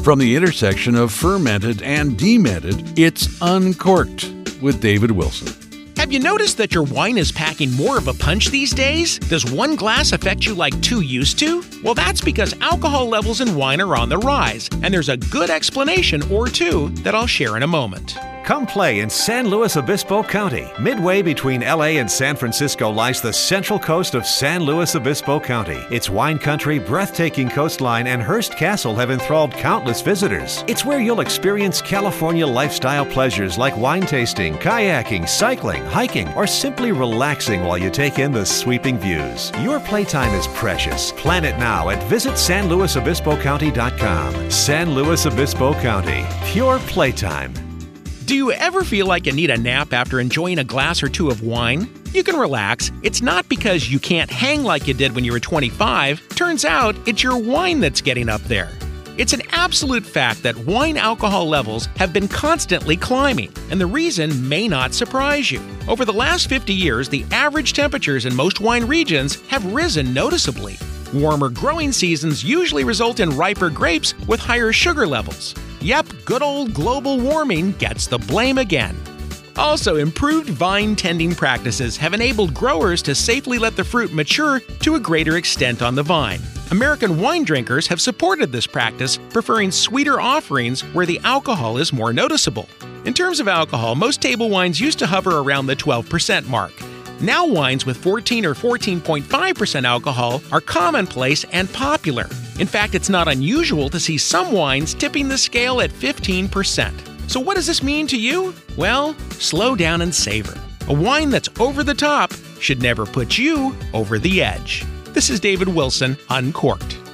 From the intersection of fermented and demented, it's Uncorked with David Wilson. Have you noticed that your wine is packing more of a punch these days? Does one glass affect you like two used to? Well, that's because alcohol levels in wine are on the rise, and there's a good explanation or two that I'll share in a moment. Come play in San Luis Obispo County. Midway between LA and San Francisco lies the central coast of San Luis Obispo County. Its wine country, breathtaking coastline, and Hearst Castle have enthralled countless visitors. It's where you'll experience California lifestyle pleasures like wine tasting, kayaking, cycling, hiking, or simply relaxing while you take in the sweeping views. Your playtime is precious. Plan it now at visitsanluisobispocounty.com. San Luis Obispo County. Pure playtime. Do you ever feel like you need a nap after enjoying a glass or two of wine? You can relax. It's not because you can't hang like you did when you were 25. Turns out it's your wine that's getting up there. It's an absolute fact that wine alcohol levels have been constantly climbing, and the reason may not surprise you. Over the last 50 years, the average temperatures in most wine regions have risen noticeably. Warmer growing seasons usually result in riper grapes with higher sugar levels. Yep, good old global warming gets the blame again. Also, improved vine tending practices have enabled growers to safely let the fruit mature to a greater extent on the vine. American wine drinkers have supported this practice, preferring sweeter offerings where the alcohol is more noticeable. In terms of alcohol, most table wines used to hover around the 12% mark. Now wines with 14 or 14.5% alcohol are commonplace and popular. In fact, it's not unusual to see some wines tipping the scale at 15%. So what does this mean to you? Well, slow down and savor. A wine that's over the top should never put you over the edge. This is David Wilson, Uncorked.